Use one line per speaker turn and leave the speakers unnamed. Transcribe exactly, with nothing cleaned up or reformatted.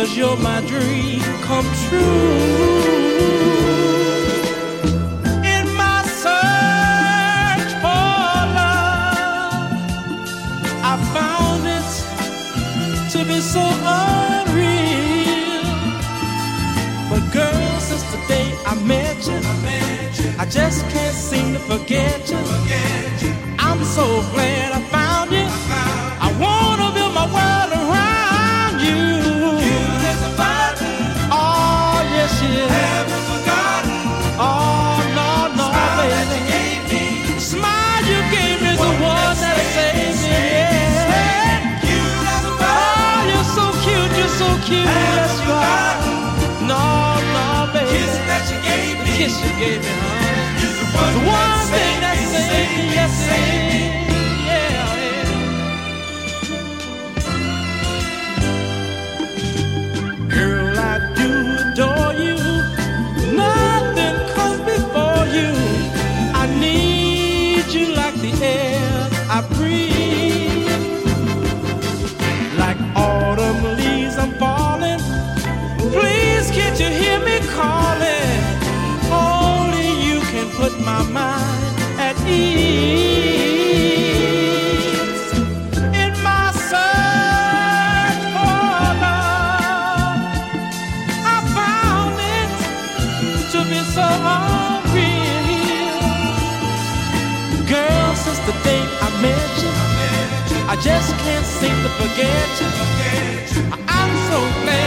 'cause you're my dream come true. In my search for love, I found it to be so unreal. But girl, since the day I met you, I, met you, I just can't seem to forget you. Forget you. I'm so glad I found you. I, found I wanna build my world around you. You is a button. Oh yes, yes. Haven't forgotten. Oh no, no, smile baby. That you gave me. Smile you gave me is the one that saved me. Yeah. You is a button. Oh, you're so cute, you're so cute. Yes, you are. No, no, baby. Kiss that you gave me. The kiss you gave me, huh? The one thing that saved me, yes, saved me, yeah, yeah. Girl, I do adore you. Nothing comes before you. I need you like the air I breathe. Like autumn leaves, I'm falling. Please, can't you hear me calling? Only you can put my mind at ease. In my search for love, I found it to be so unreal. Girl, since the day I met you, I just can't seem to forget you. I'm so glad